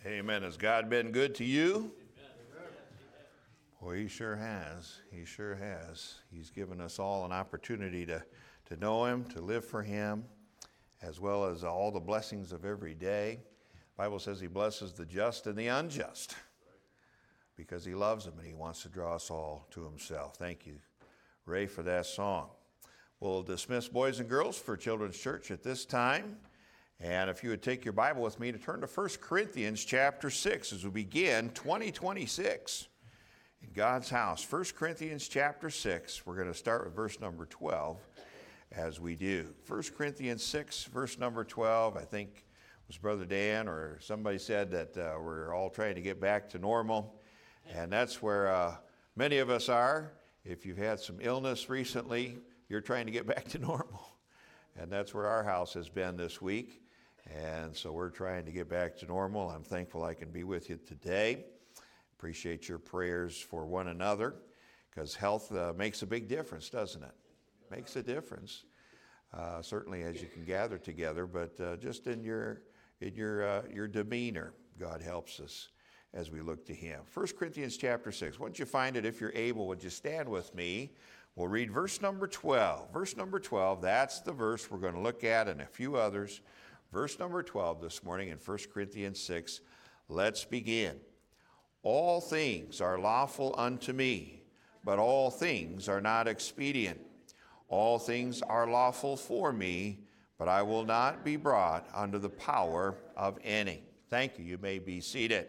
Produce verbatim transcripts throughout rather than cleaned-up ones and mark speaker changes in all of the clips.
Speaker 1: Amen. Has God been good to you? Amen. Well, he sure has. He sure has. He's given us all an opportunity to, to know him, to live for him, as well as all the blessings of every day. The Bible says he blesses the just and the unjust because he loves them and he wants to draw us all to himself. Thank you, Ray, for that song. We'll dismiss boys and girls for Children's Church at this time. And if you would take your Bible with me to turn to First Corinthians chapter six as we begin twenty twenty-six in God's house. First Corinthians chapter six, we're going to start with verse number twelve as we do. First Corinthians six, verse number twelve, I think it was Brother Dan or somebody said that uh, we're all trying to get back to normal. And that's where uh, many of us are. If you've had some illness recently, you're trying to get back to normal. And that's where our house has been this week. And so we're trying to get back to normal. I'm thankful I can be with you today. Appreciate your prayers for one another because health uh, makes a big difference, doesn't it? Makes a difference, uh, certainly as you can gather together, but uh, just in your in your uh, your demeanor, God helps us as we look to him. First Corinthians chapter six. Once you find it, if you're able, would you stand with me? We'll read verse number twelve. Verse number twelve, that's the verse we're going to look at and a few others. Verse number twelve this morning in First Corinthians six. Let's begin. All things are lawful unto me, but all things are not expedient. All things are lawful for me, but I will not be brought under the power of any. Thank you. You may be seated.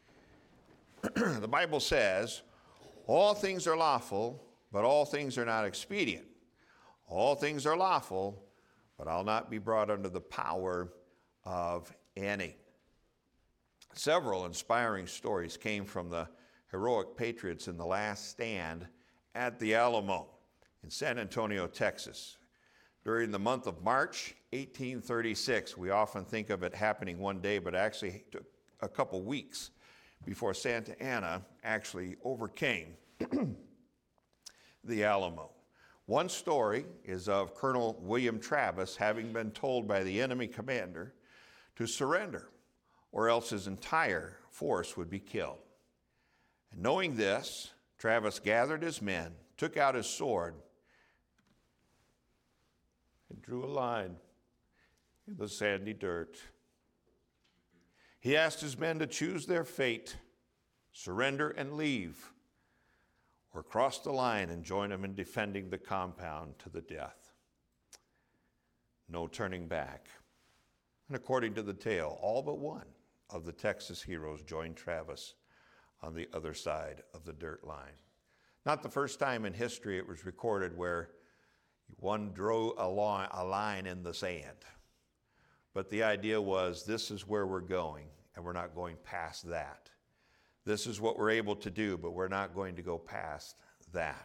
Speaker 1: The Bible says, all things are lawful, but all things are not expedient. All things are lawful, but I'll not be brought under the power of any. Several inspiring stories came from the heroic patriots in the last stand at the Alamo in San Antonio, Texas. During the month of March, eighteen thirty-six, we often think of it happening one day, but actually it took a couple weeks before Santa Anna actually overcame the Alamo. One story is of Colonel William Travis having been told by the enemy commander to surrender, or else his entire force would be killed. And knowing this, Travis gathered his men, took out his sword, and drew a line in the sandy dirt. He asked his men to choose their fate, surrender and leave, or cross the line and join him in defending the compound to the death. No turning back. And according to the tale, all but one of the Texas heroes joined Travis on the other side of the dirt line. Not the first time in history it was recorded where one drew a line in the sand. But the idea was, this is where we're going, and we're not going past that. This is what we're able to do, but we're not going to go past that.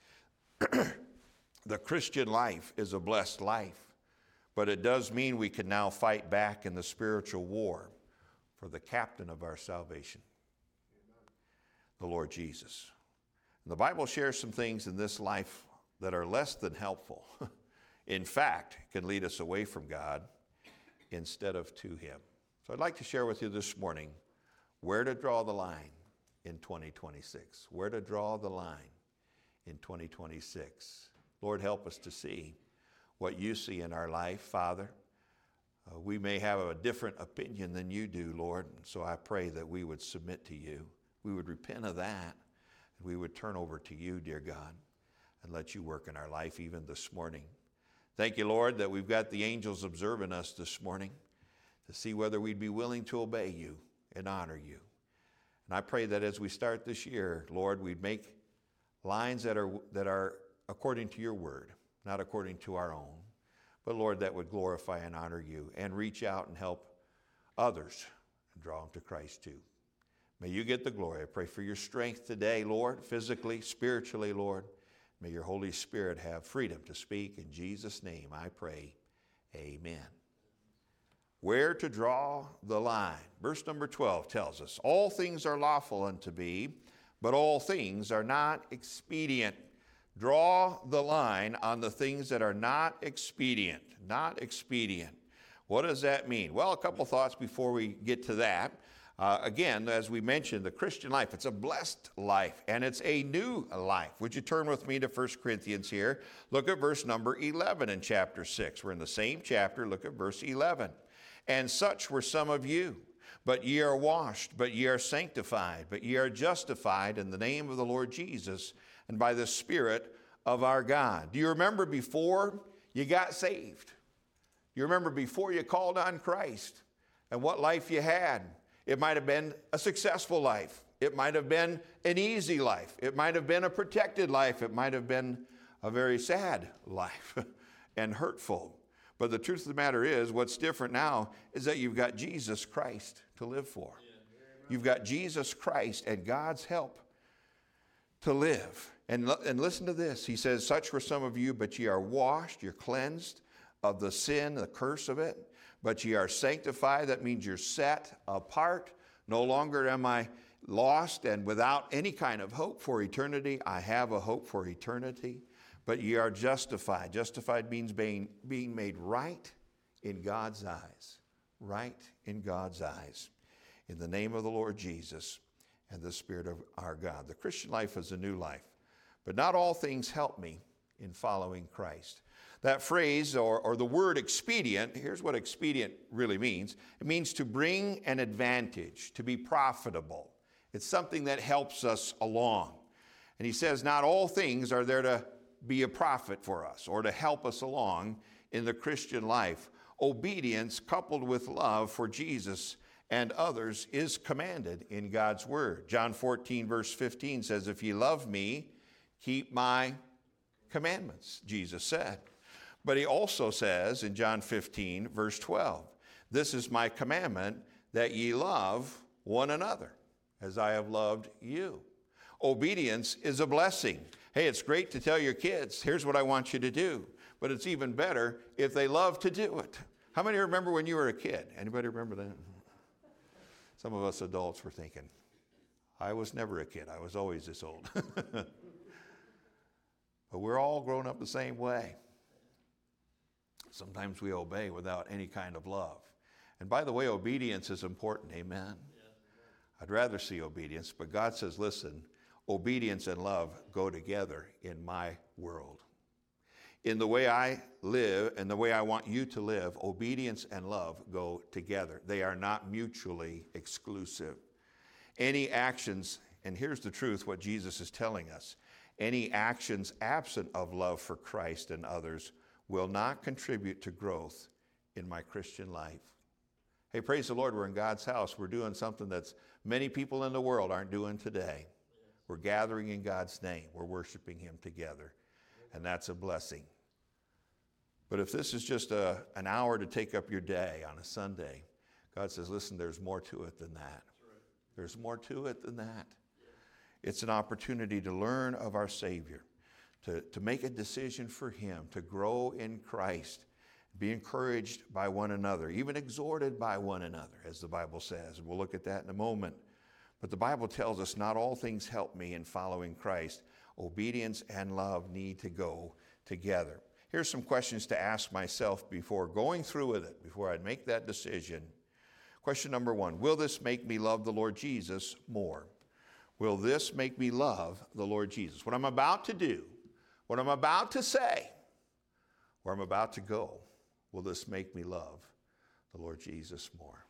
Speaker 1: The Christian life is a blessed life, but it does mean we can now fight back in the spiritual war for the captain of our salvation, the Lord Jesus. And the Bible shares some things in this life that are less than helpful. In fact, can lead us away from God instead of to him. So I'd like to share with you this morning where to draw the line in twenty twenty-six. Where to draw the line in twenty twenty-six. Lord, help us to see what you see in our life, Father. Uh, we may have a different opinion than you do, Lord, so I pray that we would submit to you. We would repent of that, and we would turn over to you, dear God, and let you work in our life even this morning. Thank you, Lord, that we've got the angels observing us this morning to see whether we'd be willing to obey you and honor you. And I pray that as we start this year, Lord, we'd make lines that are that are according to your word, not according to our own. But Lord, that would glorify and honor you and reach out and help others and draw them to Christ too. May you get the glory. I pray for your strength today, Lord, physically, spiritually, Lord. May your Holy Spirit have freedom to speak. In Jesus' name I pray, amen. Where to draw the line. Verse number twelve tells us, all things are lawful unto me, but all things are not expedient. Draw the line on the things that are not expedient. Not expedient. What does that mean? Well, a couple thoughts before we get to that. Uh, again, as we mentioned, the Christian life, it's a blessed life, and it's a new life. Would you turn with me to First Corinthians here? Look at verse number eleven in chapter six. We're in the same chapter. Look at verse eleven. And such were some of you, but ye are washed, but ye are sanctified, but ye are justified in the name of the Lord Jesus and by the Spirit of our God. Do you remember before you got saved? You remember before you called on Christ and what life you had? It might have been a successful life. It might have been an easy life. It might have been a protected life. It might have been a very sad life and hurtful. But the truth of the matter is, what's different now is that you've got Jesus Christ to live for. You've got Jesus Christ and God's help to live. And, and listen to this. He says, such were some of you, but ye are washed, you're cleansed of the sin, the curse of it. But ye are sanctified. That means you're set apart. No longer am I lost and without any kind of hope for eternity. I have a hope for eternity. But ye are justified. Justified means being, being made right in God's eyes. Right in God's eyes. In the name of the Lord Jesus and the Spirit of our God. The Christian life is a new life. But not all things help me in following Christ. That phrase, or, or the word expedient, here's what expedient really means. It means to bring an advantage, to be profitable. It's something that helps us along. And he says not all things are there to be a profit for us or to help us along in the Christian life. Obedience coupled with love for Jesus and others is commanded in God's word. John fourteen verse fifteen says, if ye love me, keep my commandments, Jesus said. But he also says in John fifteen, verse twelve, this is my commandment, that ye love one another, as I have loved you. Obedience is a blessing. Hey, it's great to tell your kids, here's what I want you to do. But it's even better if they love to do it. How many remember when you were a kid? Anybody remember that? Some of us adults were thinking, I was never a kid. I was always this old. But we're all grown up the same way. Sometimes we obey without any kind of love. And by the way, obedience is important, amen? I'd rather see obedience, but God says, listen, obedience and love go together in my world. In the way I live and the way I want you to live, obedience and love go together. They are not mutually exclusive. Any actions, and here's the truth, what Jesus is telling us, any actions absent of love for Christ and others will not contribute to growth in my Christian life. Hey, praise the Lord, we're in God's house. We're doing something that many people in the world aren't doing today. We're gathering in God's name. We're worshiping Him together, and that's a blessing. But if this is just a, an hour to take up your day on a Sunday, God says, listen, there's more to it than that. There's more to it than that. It's an opportunity to learn of our Savior, to, to make a decision for Him, to grow in Christ, be encouraged by one another, even exhorted by one another, as the Bible says. We'll look at that in a moment. But the Bible tells us not all things help me in following Christ. Obedience and love need to go together. Here's some questions to ask myself before going through with it, before I'd make that decision. Question number one, will this make me love the Lord Jesus more? Will this make me love the Lord Jesus? What I'm about to do, what I'm about to say, where I'm about to go, will this make me love the Lord Jesus more?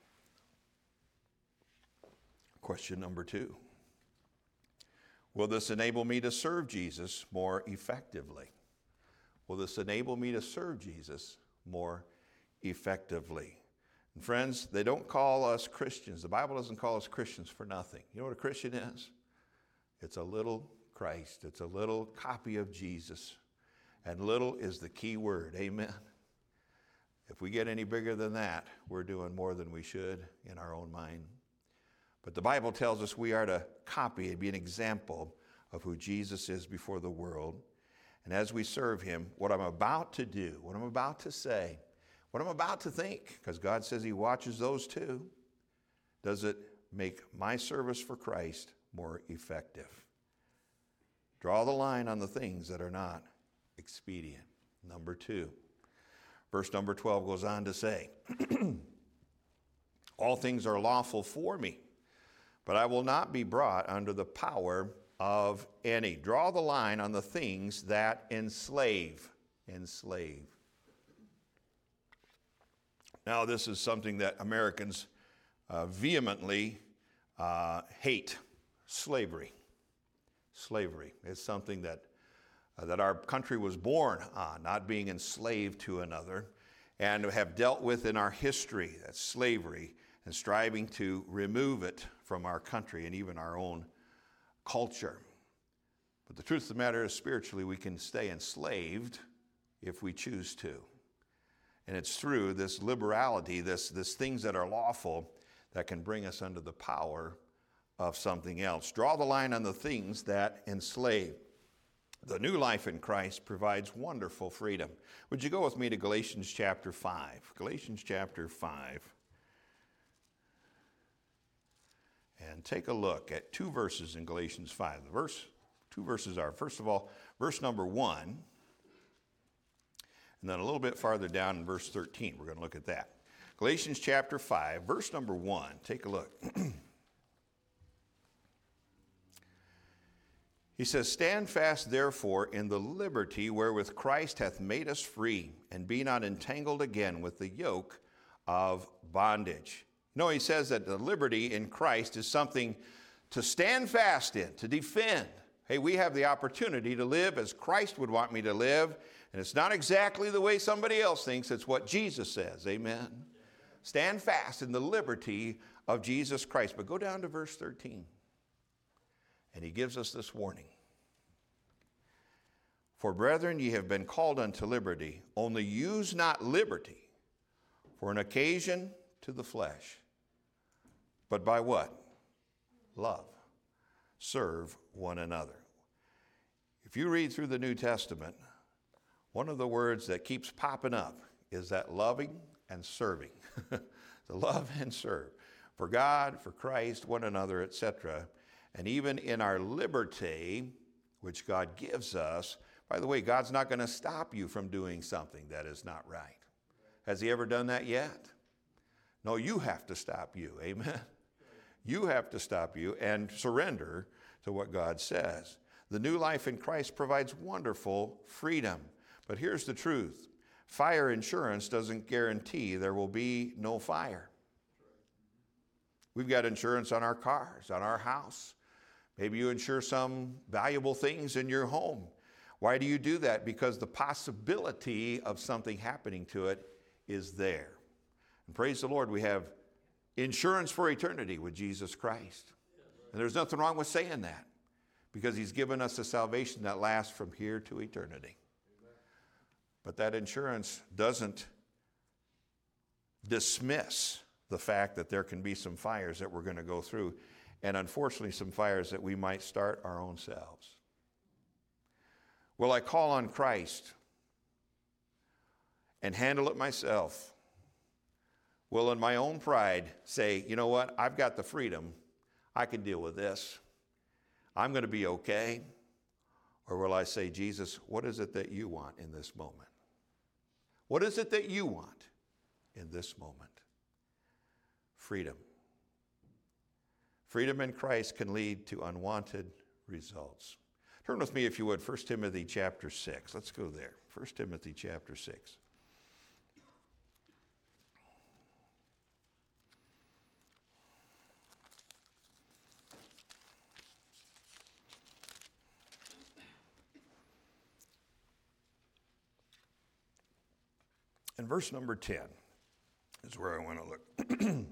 Speaker 1: Question number two, will this enable me to serve Jesus more effectively? Will this enable me to serve Jesus more effectively? And friends, they don't call us Christians. The Bible doesn't call us Christians for nothing. You know what a Christian is? It's a little Christ. It's a little copy of Jesus. And little is the key word. Amen. If we get any bigger than that, we're doing more than we should in our own mind. But the Bible tells us we are to copy and be an example of who Jesus is before the world. And as we serve Him, what I'm about to do, what I'm about to say, what I'm about to think, because God says He watches those too, does it make my service for Christ more effective? Draw the line on the things that are not expedient. Number two, verse number twelve goes on to say, all things are lawful for me, but I will not be brought under the power of any. Draw the line on the things that enslave. Enslave. Now, this is something that Americans uh, vehemently uh, hate. Slavery. Slavery is something that, uh, that our country was born on, not being enslaved to another, and have dealt with in our history, that's slavery, and striving to remove it from our country and even our own culture. But the truth of the matter is, spiritually, we can stay enslaved if we choose to. And it's through this liberality, this, this things that are lawful, that can bring us under the power of something else. Draw the line on the things that enslave. The new life in Christ provides wonderful freedom. Would you go with me to Galatians chapter five? Galatians chapter five. And take a look at two verses in Galatians five. The verse, two verses are, first of all, verse number one, and then a little bit farther down in verse thirteen. We're going to look at that. Galatians chapter five, verse number one. Take a look. He says, "Stand fast, therefore, in the liberty wherewith Christ hath made us free, and be not entangled again with the yoke of bondage." No, he says that the liberty in Christ is something to stand fast in, to defend. Hey, we have the opportunity to live as Christ would want me to live, and it's not exactly the way somebody else thinks. It's what Jesus says. Amen. Stand fast in the liberty of Jesus Christ. But go down to verse thirteen. And he gives us this warning. "For brethren, ye have been called unto liberty, only use not liberty for an occasion to the flesh, but by what? Love. Serve one another." If you read through the New Testament, one of the words that keeps popping up is that loving and serving. The love and serve. For God, for Christ, one another, et cetera. And even in our liberty, which God gives us, by the way, God's not going to stop you from doing something that is not right. Has he ever done that yet? No, you have to stop you. Amen. You have to stop you and surrender to what God says. The new life in Christ provides wonderful freedom. But here's the truth. Fire insurance doesn't guarantee there will be no fire. We've got insurance on our cars, on our house. Maybe you insure some valuable things in your home. Why do you do that? Because the possibility of something happening to it is there. And praise the Lord, we have insurance for eternity with Jesus Christ. And there's nothing wrong with saying that, because he's given us a salvation that lasts from here to eternity. But that insurance doesn't dismiss the fact that there can be some fires that we're going to go through, and unfortunately some fires that we might start our own selves. Will I call on Christ and handle it myself? Will in my own pride say, you know what, I've got the freedom, I can deal with this, I'm going to be okay? Or will I say, Jesus, what is it that you want in this moment? What is it that you want in this moment? Freedom. Freedom in Christ can lead to unwanted results. Turn with me, if you would, First Timothy chapter six. Let's go there. First Timothy chapter six. And verse number ten is where I want to look.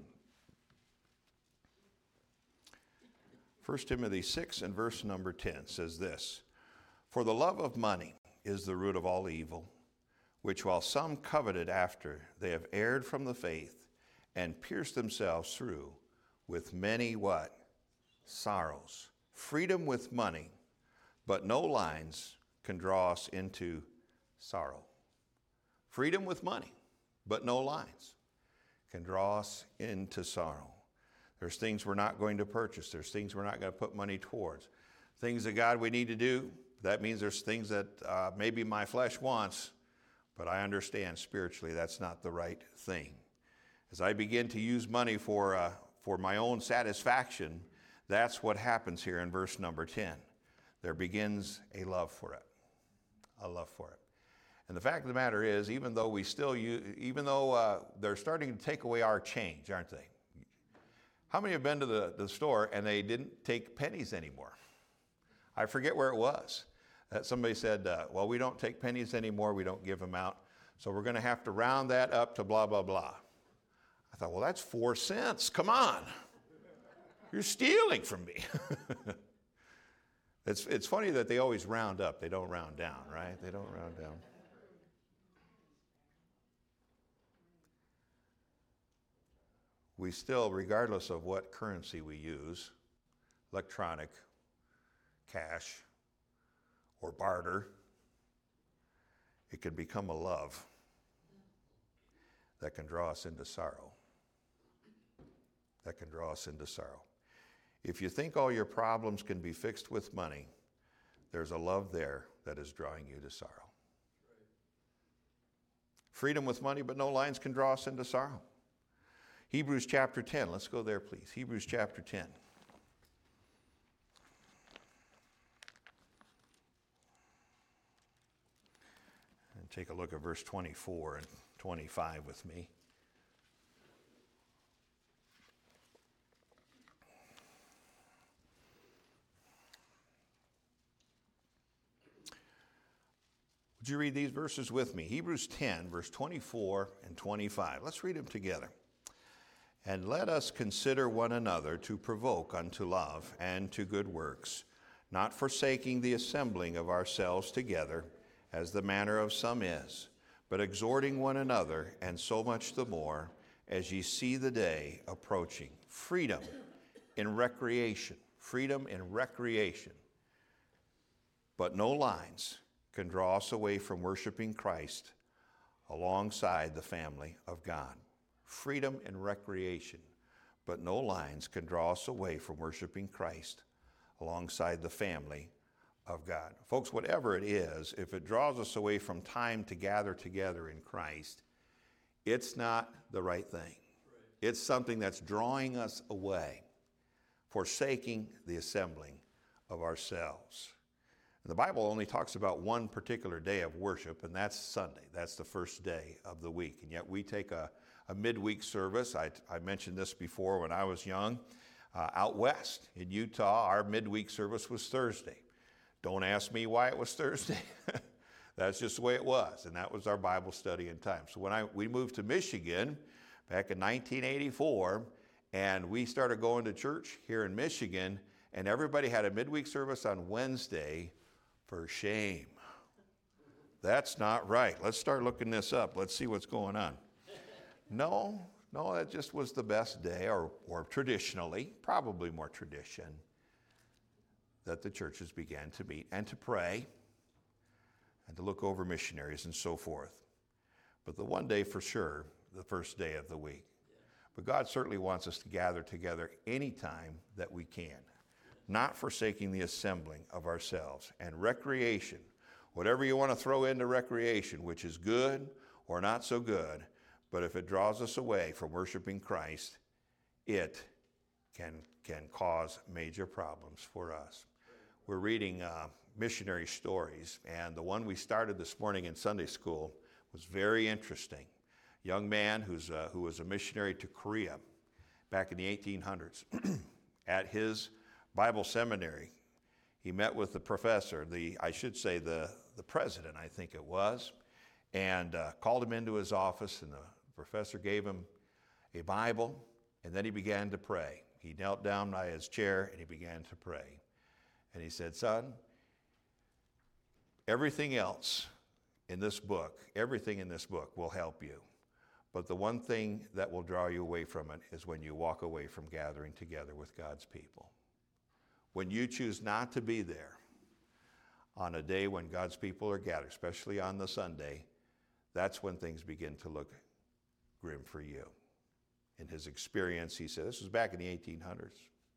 Speaker 1: First Timothy six and verse number ten says this, "For the love of money is the root of all evil, which while some coveted after, they have erred from the faith and pierced themselves through with many" what? Sorrows. Freedom with money, but no lines can draw us into sorrow. Freedom with money, but no lines can draw us into sorrow. There's things we're not going to purchase. There's things we're not going to put money towards. Things that God we need to do, that means there's things that uh, maybe my flesh wants, but I understand spiritually that's not the right thing. As I begin to use money for, uh, for my own satisfaction, That's what happens here in verse number ten. There begins a love for it, a love for it. And the fact of the matter is, even though we still use, even though uh, they're starting to take away our change, aren't they? How many have been to the, the store and they didn't take pennies anymore? I forget where it was. That somebody said, uh, well, we don't take pennies anymore. We don't give them out. So we're going to have to round that up to blah, blah, blah. I thought, well, that's four cents. Come on. You're stealing from me. it's, it's funny that they always round up. They don't round down, right? They don't round down. We still, regardless of what currency we use, electronic, cash, or barter, it can become a love that can draw us into sorrow. That can draw us into sorrow. If you think all your problems can be fixed with money, there's a love there that is drawing you to sorrow. Freedom with money, but no lines can draw us into sorrow. Hebrews chapter ten. Let's go there, please. Hebrews chapter ten. And take a look at verse twenty-four and twenty-five with me. Would you read these verses with me? Hebrews ten, verse twenty-four and twenty-five. Let's read them together. And let us consider one another to provoke unto love and to good works, not forsaking the assembling of ourselves together, as the manner of some is, but exhorting one another, and so much the more, as ye see the day approaching. Freedom in recreation. Freedom in recreation. But no lines can draw us away from worshiping Christ alongside the family of God. Freedom and recreation, but no lines can draw us away from worshiping Christ alongside the family of God. Folks, whatever it is, if it draws us away from time to gather together in Christ, it's not the right thing. It's something that's drawing us away, forsaking the assembling of ourselves. And the Bible only talks about one particular day of worship, and that's Sunday. That's the first day of the week. And yet we take a A midweek service. I, I mentioned this before when I was young. Uh, out west in Utah, our midweek service was Thursday. Don't ask me why it was Thursday. That's just the way it was, and that was our Bible study and time. So when I we moved to Michigan back in nineteen eighty-four, and we started going to church here in Michigan, and everybody had a midweek service on Wednesday. For shame. That's not right. Let's start looking this up. Let's see what's going on. No, no, that just was the best day, or, or traditionally, probably more tradition, that the churches began to meet and to pray and to look over missionaries and so forth. But the one day for sure, the first day of the week. But God certainly wants us to gather together anytime that we can, not forsaking the assembling of ourselves. And recreation, whatever you want to throw into recreation, which is good or not so good, but if it draws us away from worshiping Christ, it can, can cause major problems for us. We're reading uh, missionary stories, and the one we started this morning in Sunday school was very interesting. A young man who's, uh, who was a missionary to Korea back in the eighteen hundreds. At his Bible seminary, he met with the professor, the I should say the, the president, I think it was, and uh, called him into his office, and the professor gave him a Bible, and then he began to pray. He knelt down by his chair, and he began to pray. And he said, son, everything else in this book, everything in this book will help you. But the one thing that will draw you away from it is when you walk away from gathering together with God's people. When you choose not to be there on a day when God's people are gathered, especially on the Sunday, that's when things begin to look grim for you. In his experience, he said, this was back in the eighteen hundreds,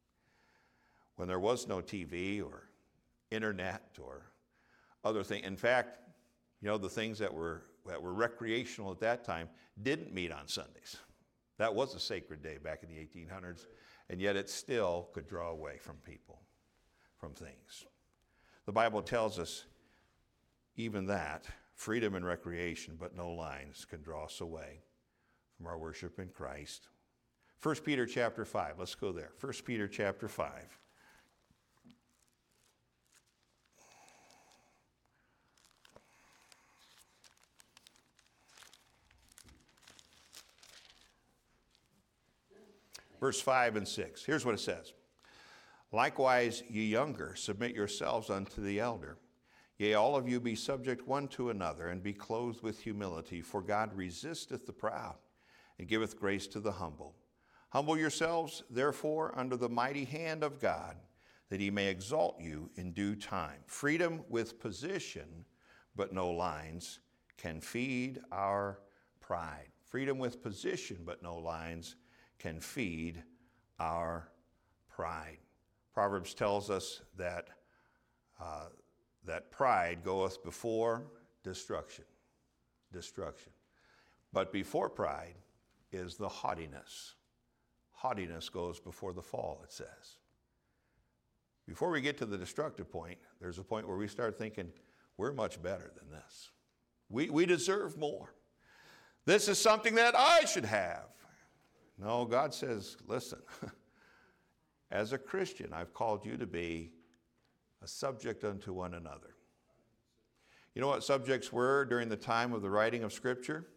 Speaker 1: when there was no T V or internet or other things. In fact, you know, the things that were that were recreational at that time didn't meet on Sundays. That was a sacred day back in the eighteen hundreds. and yet it still could draw away from people, from things. The Bible tells us even that, freedom and recreation, but no lines, can draw us away from our worship in Christ. First Peter chapter five, let's go there. First Peter chapter five. Verse five and six. Here's what it says. Likewise, ye younger, submit yourselves unto the elder. Yea, all of you be subject one to another, and be clothed with humility, for God resisteth the proud, and giveth grace to the humble. Humble yourselves, therefore, under the mighty hand of God, that he may exalt you in due time. Freedom with position, but no lines, can feed our pride. Freedom with position, but no lines, can feed our pride. Proverbs tells us that uh, that pride goeth before destruction. Destruction. But before pride is the haughtiness. Haughtiness goes before the fall, it says. Before we get to the destructive point, there's a point where we start thinking, we're much better than this. We, we deserve more. This is something that I should have. No, God says, listen, as a Christian, I've called you to be a subject unto one another. You know what subjects were during the time of the writing of Scripture?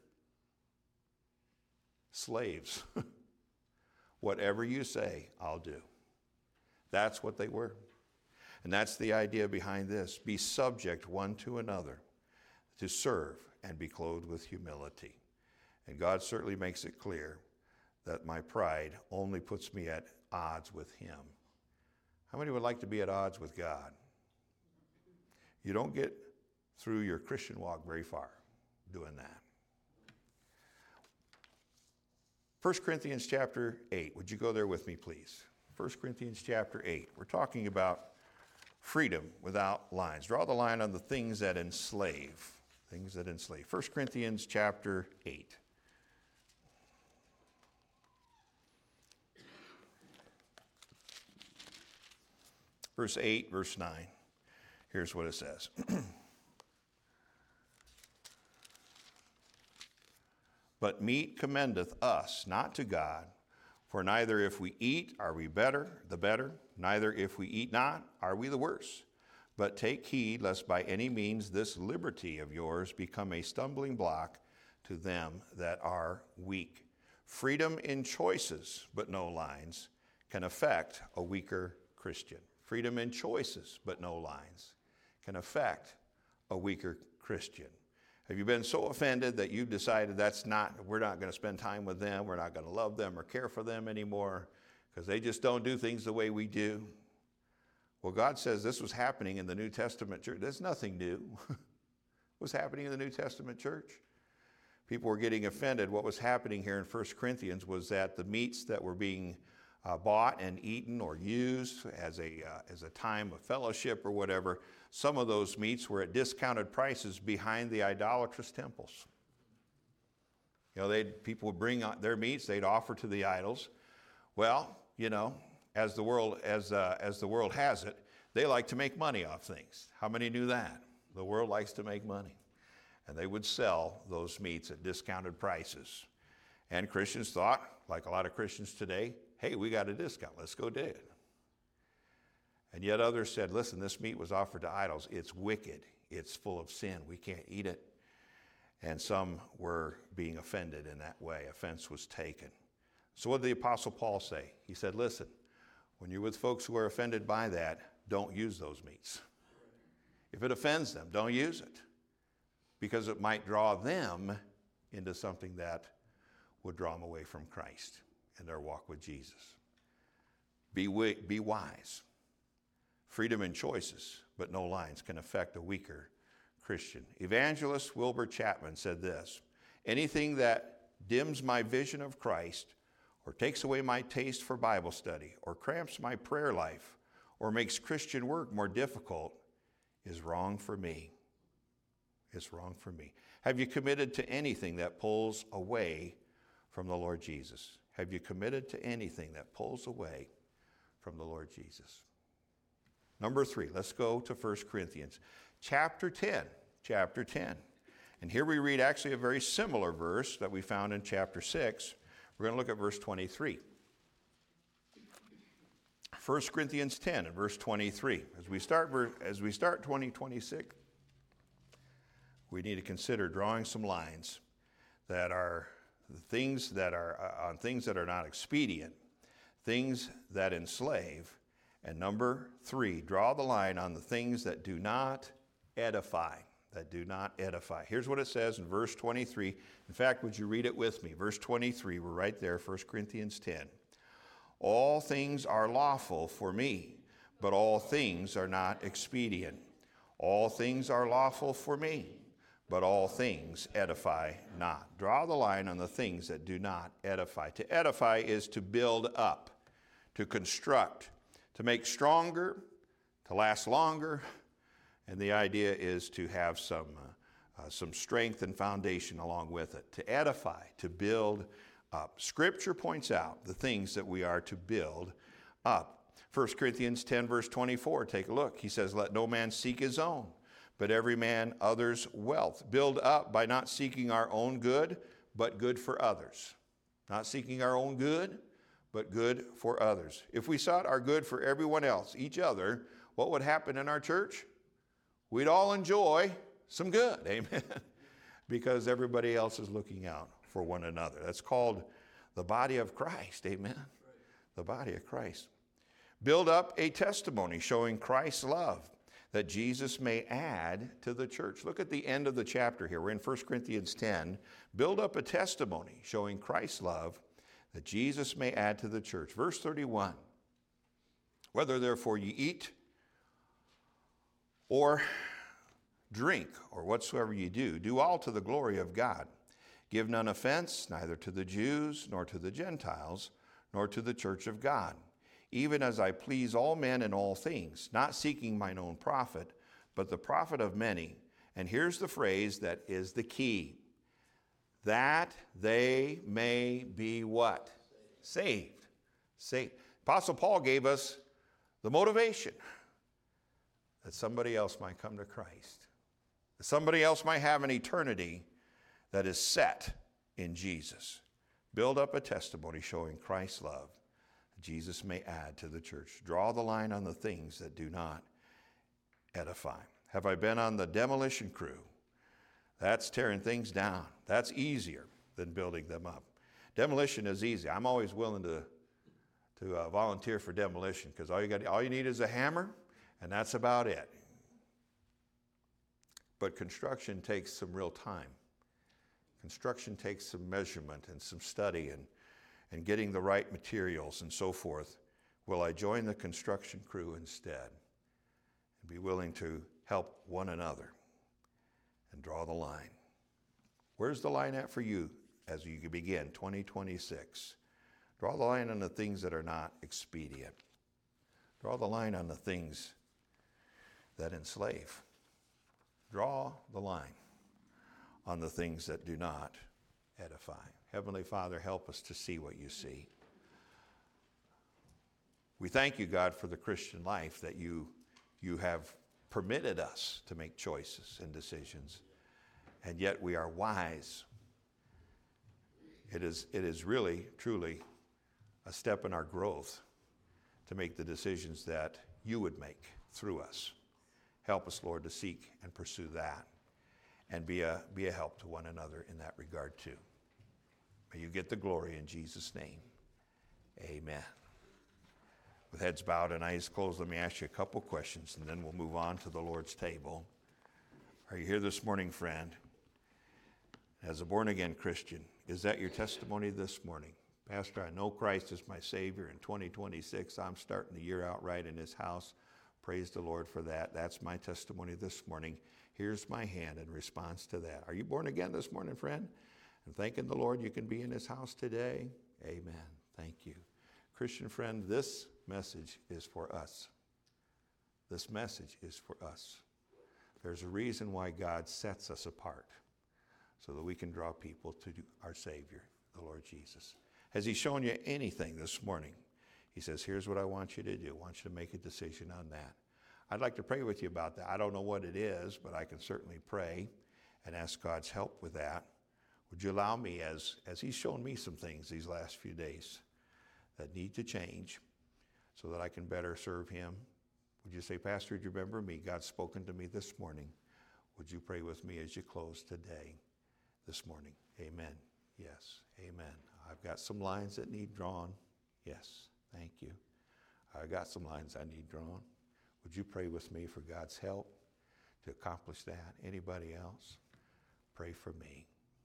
Speaker 1: Slaves. Whatever you say, I'll do. That's what they were. And that's the idea behind this. Be subject one to another, to serve and be clothed with humility. And God certainly makes it clear that my pride only puts me at odds with him. How many would like to be at odds with God? You don't get through your Christian walk very far doing that. First Corinthians chapter eight. Would you go there with me, please? First Corinthians chapter eight. We're talking about freedom without lines. Draw the line on the things that enslave. Things that enslave. First Corinthians chapter eight. Verse eight, verse nine. Here's what it says. But meat commendeth us not to God, for neither if we eat are we better, the better, neither if we eat not are we the worse. But take heed lest by any means this liberty of yours become a stumbling block to them that are weak. Freedom in choices, but no lines, can affect a weaker Christian. Freedom in choices, but no lines, can affect a weaker Christian. Have you been so offended that you've decided that's not, we're not going to spend time with them, we're not going to love them or care for them anymore because they just don't do things the way we do? Well, God says this was happening in the New Testament church. There's nothing new. What was happening in the New Testament church? People were getting offended. What was happening here in First Corinthians was that the meats that were being Uh, bought and eaten or used as a, uh, as a time of fellowship or whatever, some of those meats were at discounted prices behind the idolatrous temples. You know, they'd, people would bring their meats, they'd offer to the idols. Well, you know, as the world, as, uh, as the world has it, they like to make money off things. How many knew that? The world likes to make money. And they would sell those meats at discounted prices. And Christians thought, like a lot of Christians today, hey, we got a discount, let's go do it. And yet others said, listen, this meat was offered to idols. It's wicked. It's full of sin. We can't eat it. And some were being offended in that way. Offense was taken. So what did the Apostle Paul say? He said, listen, when you're with folks who are offended by that, don't use those meats. If it offends them, don't use it. Because it might draw them into something that would draw them away from Christ in their walk with Jesus. Be, be wise. Freedom in choices, but no lines, can affect a weaker Christian. Evangelist Wilbur Chapman said this: anything that dims my vision of Christ, or takes away my taste for Bible study, or cramps my prayer life, or makes Christian work more difficult, is wrong for me. It's wrong for me. Have you committed to anything that pulls away from the Lord Jesus? Have you committed to anything that pulls away from the Lord Jesus? Number three, let's go to First Corinthians chapter ten. Chapter ten. And here we read actually a very similar verse that we found in chapter six. We're going to look at verse twenty-three. First Corinthians ten and verse twenty-three. As we start, as we start twenty twenty-six, we need to consider drawing some lines that are things that are uh, on things that are not expedient, things that enslave, and number three, draw the line on the things that do not edify, that do not edify. Here's what it says in verse twenty-three. In fact, would you read it with me? Verse twenty-three, we're right there, First Corinthians ten. All things are lawful for me, but all things are not expedient. All things are lawful for me, but all things edify not. Draw the line on the things that do not edify. To edify is to build up, to construct, to make stronger, to last longer, and the idea is to have some, uh, uh, some strength and foundation along with it. To edify, to build up. Scripture points out the things that we are to build up. First Corinthians ten, verse twenty-four, take a look. He says, let no man seek his own, but every man other's wealth. Build up by not seeking our own good, but good for others. Not seeking our own good, but good for others. If we sought our good for everyone else, each other, what would happen in our church? We'd all enjoy some good, amen, because everybody else is looking out for one another. That's called the body of Christ, amen, the body of Christ. Build up a testimony showing Christ's love, that Jesus may add to the church. Look at the end of the chapter here. We're in First Corinthians ten. Build up a testimony showing Christ's love, that Jesus may add to the church. Verse thirty-one. Whether therefore ye eat or drink or whatsoever ye do, do all to the glory of God. Give none offense, neither to the Jews, nor to the Gentiles, nor to the church of God, even as I please all men in all things, not seeking mine own profit, but the profit of many. And here's the phrase that is the key. That they may be what? Saved. Saved. Apostle Paul gave us the motivation that somebody else might come to Christ. That somebody else might have an eternity that is set in Jesus. Build up a testimony showing Christ's love. Jesus may add to the church. Draw the line on the things that do not edify. Have I been on the demolition crew? That's tearing things down. That's easier than building them up. Demolition is easy. I'm always willing to, to uh, volunteer for demolition because all you got, all you need is a hammer, and that's about it. But construction takes some real time. Construction takes some measurement and some study and, and getting the right materials and so forth. Will I join the construction crew instead and be willing to help one another and draw the line? Where's the line at for you as you begin twenty twenty-six? Draw the line on the things that are not expedient. Draw the line on the things that enslave. Draw the line on the things that do not edify. Heavenly Father, help us to see what you see. We thank you, God, for the Christian life that you, you have permitted us to make choices and decisions, and yet we are wise. It is, it is really, truly a step in our growth to make the decisions that you would make through us. Help us, Lord, to seek and pursue that and be a, be a help to one another in that regard too. May you get the glory in Jesus' name. Amen. With heads bowed and eyes closed, let me ask you a couple questions and then we'll move on to the Lord's table. Are you here this morning, friend? As a born-again Christian, is that your testimony this morning? Pastor, I know Christ is my Savior. In twenty twenty-six, I'm starting the year out right in His house. Praise the Lord for that. That's my testimony this morning. Here's my hand in response to that. Are you born again this morning, friend? And thanking the Lord you can be in His house today? Amen. Thank you. Christian friend, this message is for us. This message is for us. There's a reason why God sets us apart so that we can draw people to our Savior, the Lord Jesus. Has he shown you anything this morning? He says, here's what I want you to do. I want you to make a decision on that. I'd like to pray with you about that. I don't know what it is, but I can certainly pray and ask God's help with that. Would you allow me, as, as he's shown me some things these last few days that need to change so that I can better serve him? Would you say, Pastor, do you remember me? God's spoken to me this morning. Would you pray with me as you close today, this morning? Amen. Yes. Amen. I've got some lines that need drawn. Yes. Thank you. I've got some lines I need drawn. Would you pray with me for God's help to accomplish that? Anybody else? Pray for me.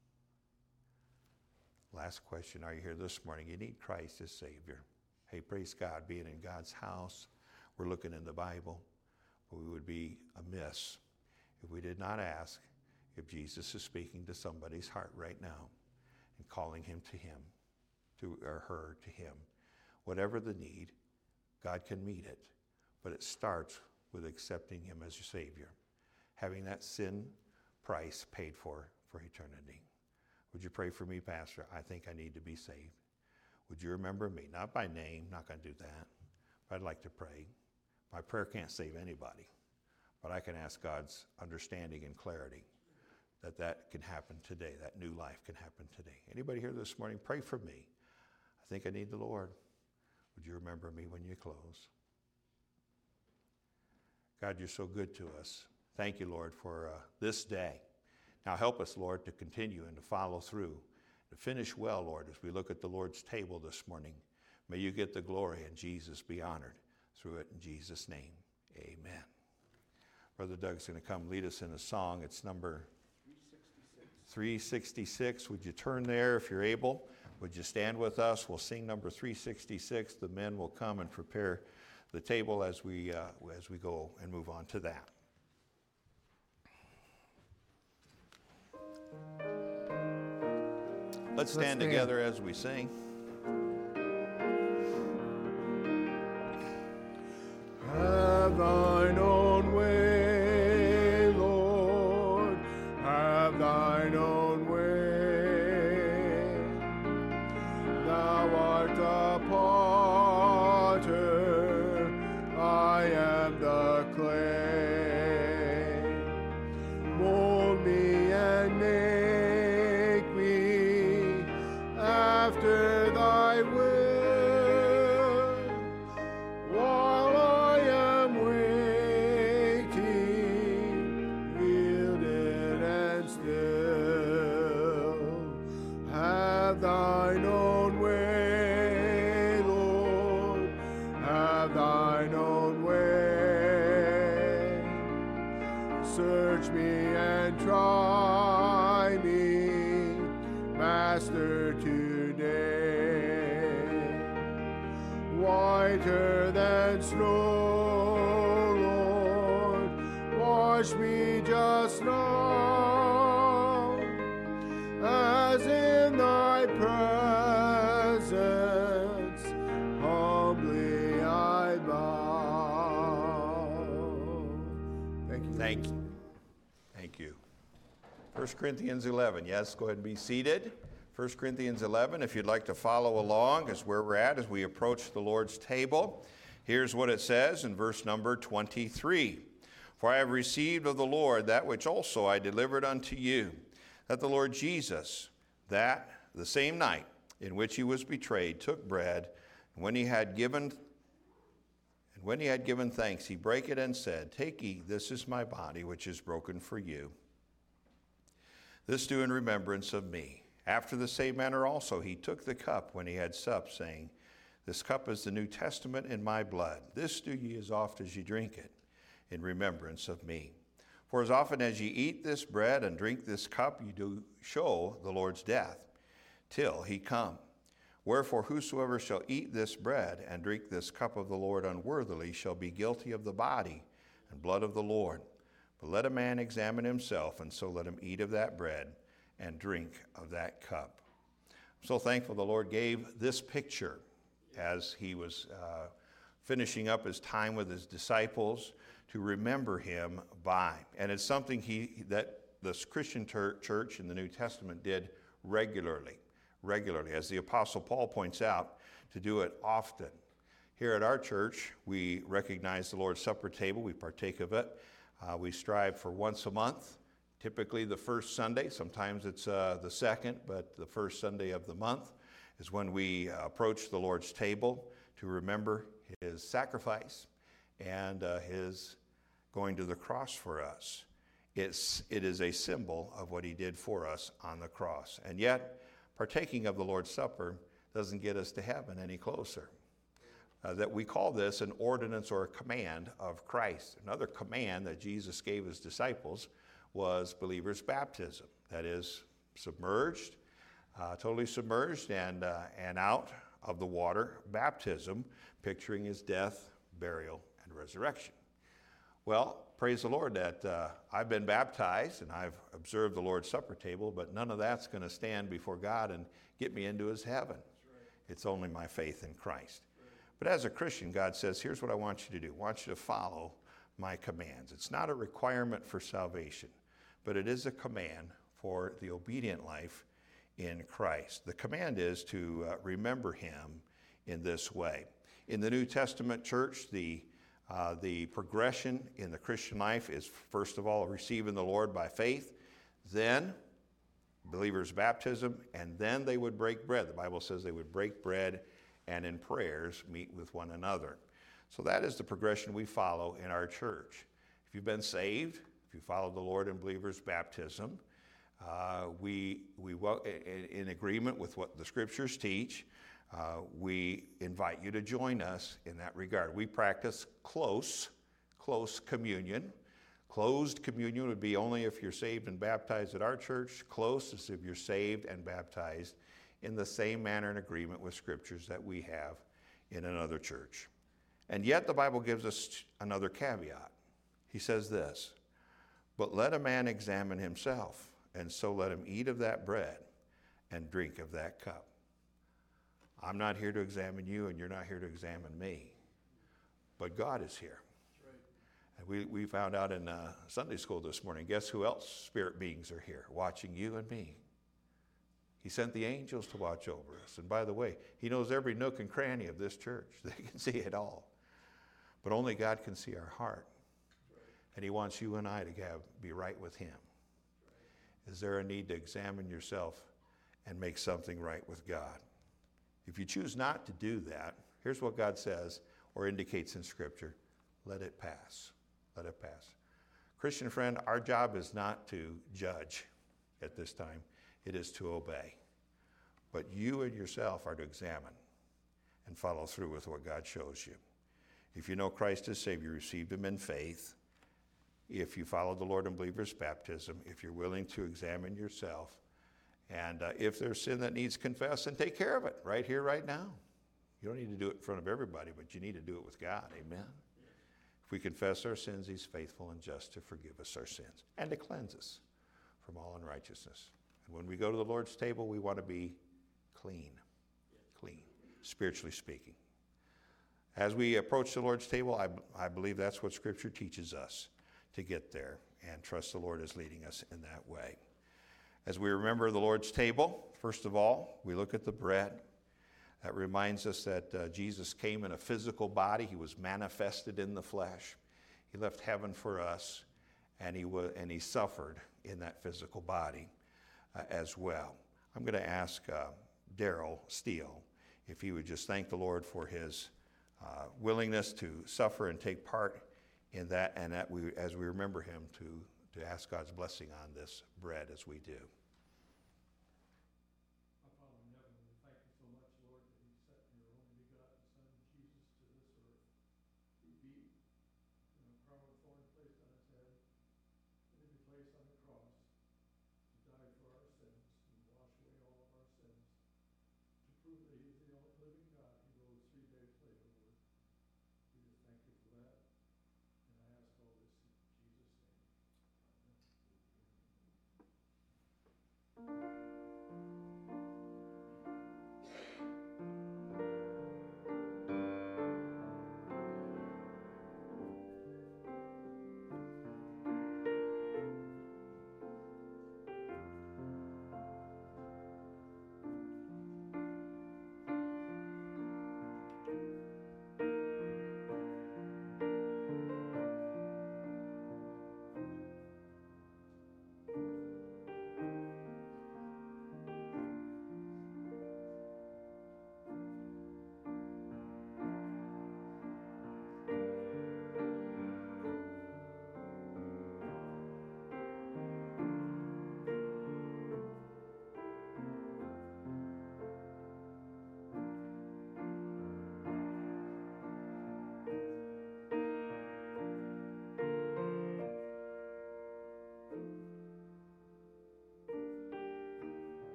Speaker 1: Last question. Are you here this morning? You need Christ as Savior. Hey, praise God. Being in God's house, we're looking in the Bible, but we would be amiss if we did not ask if Jesus is speaking to somebody's heart right now and calling him to him, to or her to him. Whatever the need, God can meet it. But it starts with accepting him as your Savior, having that sin price paid for for eternity. Would you pray for me, Pastor? I think I need to be saved. Would you remember me? Not by name, not going to do that, but I'd like to pray. My prayer can't save anybody, but I can ask God's understanding and clarity that that can happen today, that new life can happen today. Anybody here this morning, pray for me. I think I need the Lord. Would you remember me when you close? God, you're so good to us. Thank you, Lord, for uh, this day. Now help us, Lord, to continue and to follow through, to finish well, Lord, as we look at the Lord's table this morning. May you get the glory and Jesus be honored through it in Jesus' name. Amen. Brother Doug's going to come lead us in a song. It's number three sixty-six. Would you turn there if you're able? Would you stand with us? We'll sing number three sixty-six. The men will come and prepare the table as we uh, as we go and move on to that. Let's stand, Let's stand together as we sing.
Speaker 2: Have thine own way, Lord, have thine own way. Thou art the potter, I am the clay. Mold me and make me after thy will. Search me and try me, Master, today. Whiter than snow, Lord, wash me just now, as in thy presence humbly I bow. Thank you.
Speaker 1: Thank you. Thank you. First Corinthians eleven. Yes, go ahead and be seated. First Corinthians eleven, if you'd like to follow along, is where we're at as we approach the Lord's table. Here's what it says in verse number twenty-three. For I have received of the Lord that which also I delivered unto you, that the Lord Jesus, that the same night in which he was betrayed, took bread, and when he had given And when he had given thanks, he brake it and said, Take, eat, this is my body, which is broken for you. This do in remembrance of me. After the same manner also he took the cup when he had supped, saying, This cup is the New Testament in my blood. This do ye as oft as ye drink it, in remembrance of me. For as often as ye eat this bread and drink this cup, ye do show the Lord's death, till he come. Wherefore whosoever shall eat this bread and drink this cup of the Lord unworthily shall be guilty of the body and blood of the Lord. But let a man examine himself, and so let him eat of that bread and drink of that cup. I'm so thankful the Lord gave this picture as he was uh, finishing up his time with his disciples to remember him by. And it's something he that the Christian ter- church in the New Testament did regularly. regularly. As the Apostle Paul points out, to do it often. Here at our church, we recognize the Lord's Supper table. We partake of it. Uh, we strive for once a month, typically the first Sunday. Sometimes it's uh, the second, but the first Sunday of the month is when we uh, approach the Lord's table to remember his sacrifice and uh, his going to the cross for us. It's, it is a symbol of what he did for us on the cross. And yet, partaking of the Lord's Supper doesn't get us to heaven any closer. Uh, that we call this an ordinance or a command of Christ. Another command that Jesus gave his disciples was believers' baptism. That is, submerged, uh, totally submerged and, uh, and out of the water, baptism, picturing his death, burial, and resurrection. Well, praise the Lord that uh, I've been baptized and I've observed the Lord's Supper table, but none of that's going to stand before God and get me into his heaven. It's only my faith in Christ. But as a Christian, God says, here's what I want you to do. I want you to follow my commands. It's not a requirement for salvation, but it is a command for the obedient life in Christ. The command is to uh, remember him in this way. In the New Testament church, the, uh, the progression in the Christian life is, first of all, receiving the Lord by faith, then believers' baptism, and then they would break bread. The Bible says they would break bread and in prayers meet with one another. So that is the progression we follow in our church. If you've been saved, if you follow the Lord in believers' baptism, uh, we, we in agreement with what the scriptures teach, uh, we invite you to join us in that regard. We practice close, close communion. Closed communion would be only if you're saved and baptized at our church. Close is if you're saved and baptized in the same manner and agreement with scriptures that we have in another church. And yet the Bible gives us another caveat. He says this, but let a man examine himself, and so let him eat of that bread and drink of that cup. I'm not here to examine you, and you're not here to examine me, but God is here. And we, we found out in uh, Sunday school this morning, guess who else spirit beings are here, watching you and me. He sent the angels to watch over us. And by the way, he knows every nook and cranny of this church. They can see it all. But only God can see our heart. And he wants you and I to have, be right with him. Is there a need to examine yourself and make something right with God? If you choose not to do that, here's what God says or indicates in Scripture. Let it pass. Let it pass. Christian friend, our job is not to judge at this time. It is to obey. But you and yourself are to examine and follow through with what God shows you. If you know Christ as Savior, received him in faith, if you follow the Lord in believer's baptism, if you're willing to examine yourself, and uh, if there's sin that needs confessed, then take care of it right here, right now. You don't need to do it in front of everybody, but you need to do it with God. Amen? If we confess our sins, he's faithful and just to forgive us our sins and to cleanse us from all unrighteousness. And when we go to the Lord's table, we want to be clean, clean, spiritually speaking. As we approach the Lord's table, I, I believe that's what Scripture teaches us, to get there and trust the Lord is leading us in that way. As we remember the Lord's table, first of all, we look at the bread. That reminds us that uh, Jesus came in a physical body. He was manifested in the flesh. He left heaven for us, and he, wa- and he suffered in that physical body uh, as well. I'm going to ask uh, Daryl Steele if he would just thank the Lord for his uh, willingness to suffer and take part in that, and that we, as we remember him, to, to ask God's blessing on this bread as we do.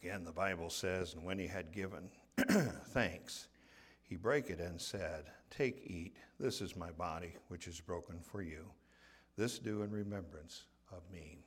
Speaker 1: Again, the Bible says, and when he had given thanks, he brake it and said, "Take, eat, this is my body, which is broken for you. This do in remembrance of me."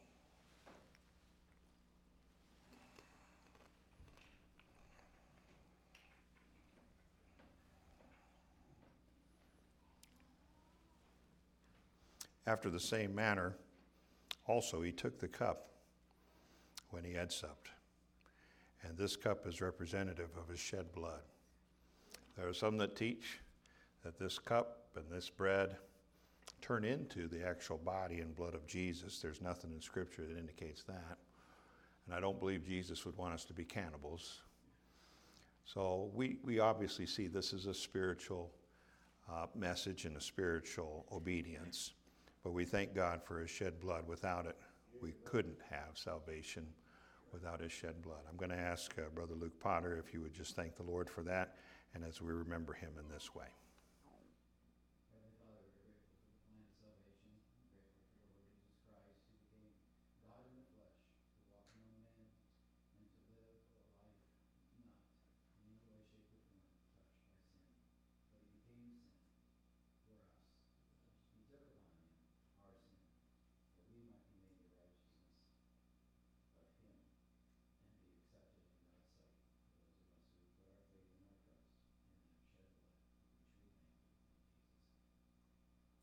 Speaker 1: After the same manner, also he took the cup when he had supped. And this cup is representative of his shed blood. There are some that teach that this cup and this bread turn into the actual body and blood of Jesus. There's nothing in Scripture that indicates that. And I don't believe Jesus would want us to be cannibals. So we, we obviously see this as a spiritual uh, message and a spiritual obedience. But we thank God for his shed blood. Without it, we couldn't have salvation without his shed blood. I'm going to ask uh, Brother Luke Potter if you would just thank the Lord for that, and as we remember him in this way.
Speaker 3: Heavenly Father, we're grateful for the plan of salvation. We're grateful for your Lord Jesus Christ, who became God in the flesh, to walk among men, and to live a life not in any way, shape, or form touched by sin. But he became sin for us. He took upon him our sin, that we might be made the righteousness of him and be accepted in God's sight for those of us who put our faith and our trust in that shed blood, for which we thank you in Jesus' name.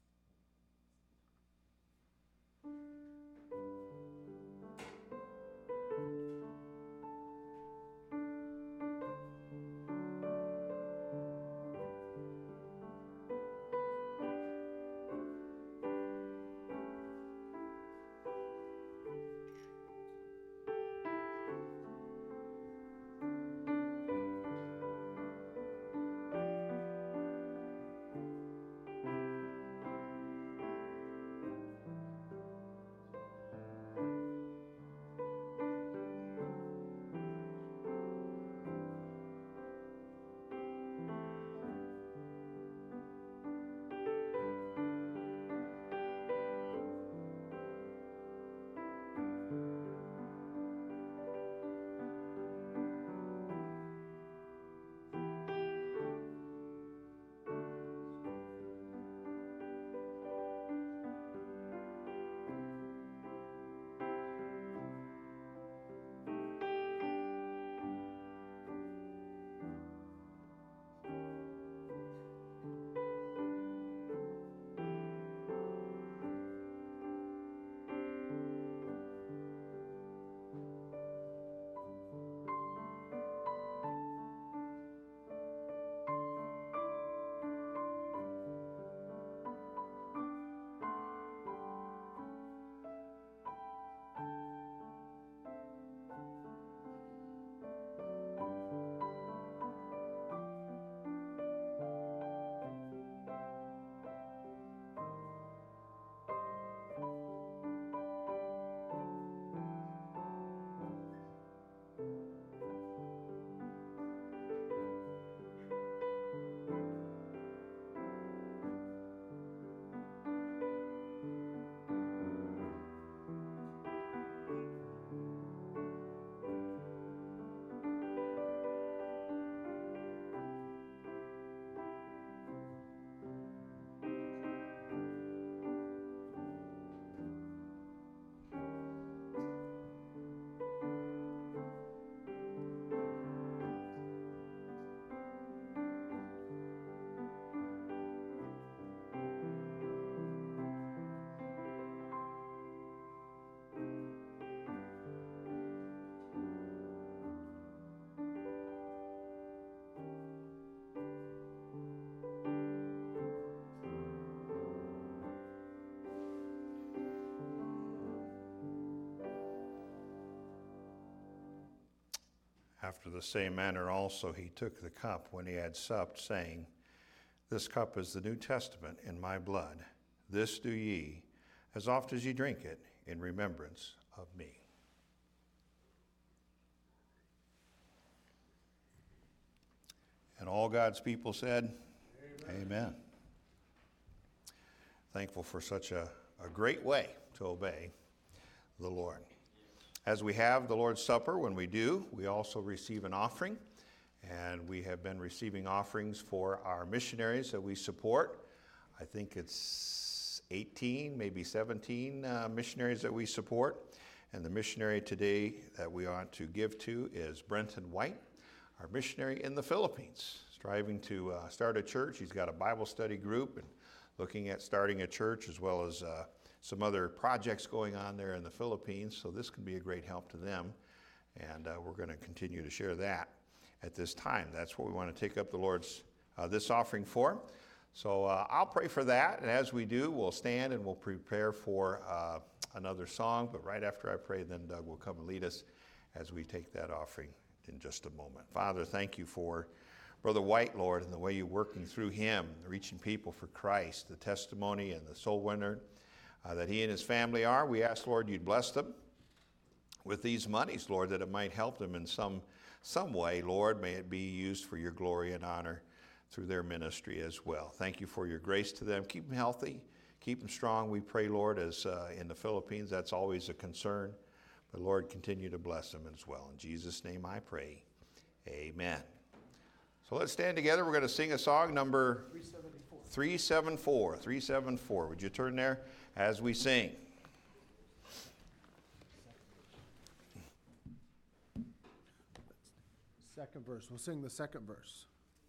Speaker 1: After the same manner also he took the cup when he had supped, saying, "This cup is the New Testament in my blood. This do ye, as oft as ye drink it, in remembrance of me." And all God's people said, Amen. Amen. Thankful for such a, a great way to obey the Lord. as we have the Lord's Supper, when we do, we also receive an offering. And we have been receiving offerings for our missionaries that we support. I think it's eighteen, maybe seventeen uh, missionaries that we support. And the missionary today that we ought to give to is Brenton White, our missionary in the Philippines, striving to uh, start a church. He's got a Bible study group and looking at starting a church, as well as uh, some other projects going on there in the Philippines. So this can be a great help to them. And uh, we're going to continue to share that at this time. That's what we want to take up the Lord's, uh, this offering for. So uh, I'll pray for that, and as we do, we'll stand and we'll prepare for uh, another song, but right after I pray, then Doug will come and lead us as we take that offering in just a moment. Father, thank you for Brother White, Lord, and the way you're working through him, reaching people for Christ, the testimony and the soul winner uh, that he and his family are. We ask, Lord, you'd bless them with these monies, Lord, that it might help them in some some way, Lord. May it be used for your glory and honor through their ministry as well. Thank you for your grace to them. Keep them healthy. Keep them strong. We pray, Lord, as uh, in the Philippines, that's always a concern. But Lord, continue to bless them as well. In Jesus' name I pray. Amen. So let's stand together. We're going to sing a song number three seventy-four. three seventy-four. three seventy-four. Would you turn there as we sing?
Speaker 2: Second verse. We'll sing the second verse.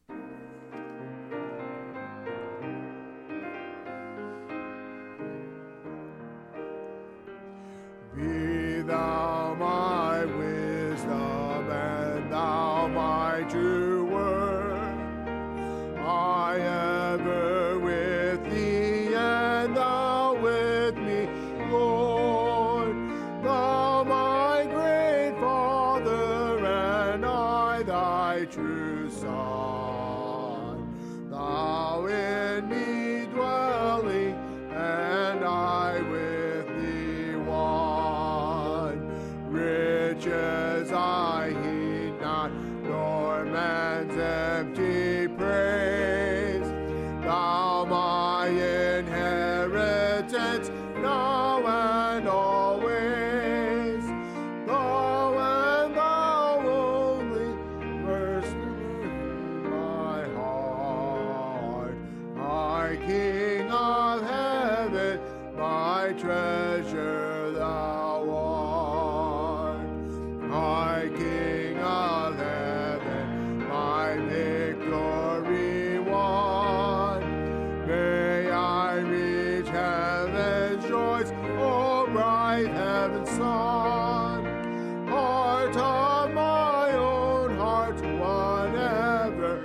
Speaker 2: Be thou my wisdom, and thou my true word. I ever with thee, and thou with me, Lord. Thou my great Father, and I thy true Son. Thou in me dwelling, and I with thee one. Riches I heed not, nor man's empty praise. Thou my inheritance, now and always. Thou and thou only, first in my heart. My King of heaven, my treasure thou art. My King of heaven, my victory won. May I reach heaven's joys, O bright heaven's sun. Heart of my own heart, whatever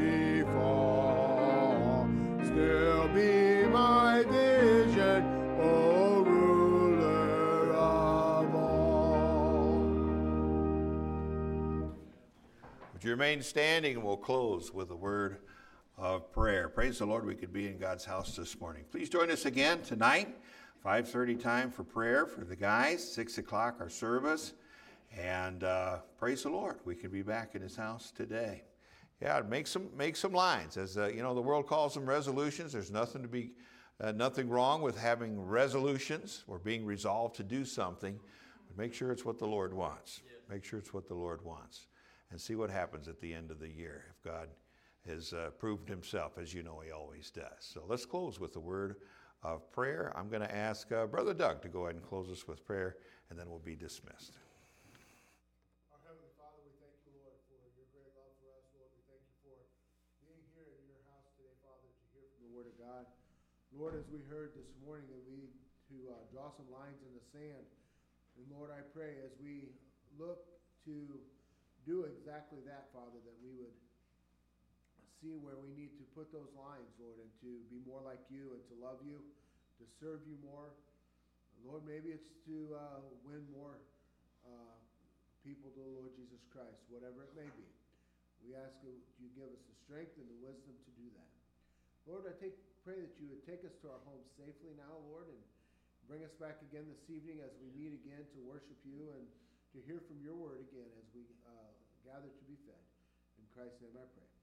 Speaker 2: befall, still be my vision, O ruler of all.
Speaker 1: Would you remain standing, and we'll close with a word of prayer. Praise the Lord, we could be in God's house this morning. Please join us again tonight, five thirty time for prayer for the guys, six o'clock our service, and uh, praise the Lord, we can be back in his house today. Yeah, make some make some lines. As uh, you know, the world calls them resolutions. There's nothing to be, uh, nothing wrong with having resolutions or being resolved to do something, but make sure it's what the Lord wants. Make sure it's what the Lord wants, and see what happens at the end of the year if God has uh, proved himself, as you know he always does. So let's close with a word of prayer. I'm going to ask uh, Brother Doug to go ahead and close us with prayer, and then we'll be dismissed.
Speaker 2: Our Heavenly Father, we thank you, Lord, for your great love for us, Lord. We thank you for being here in your house today, Father, to hear from the Word of God. Lord, as we heard this morning, that we to uh, draw some lines in the sand. And Lord, I pray as we look to do exactly that, Father, that we would see where we need to put those lines, Lord, and to be more like you and to love you, to serve you more. Lord, maybe it's to uh, win more uh, people to the Lord Jesus Christ, whatever it may be. We ask that you give us the strength and the wisdom to do that. Lord, I take, pray that you would take us to our homes safely now, Lord, and bring us back again this evening as we meet again to worship you and to hear from your word again as we uh, gather to be fed. In Christ's name I pray.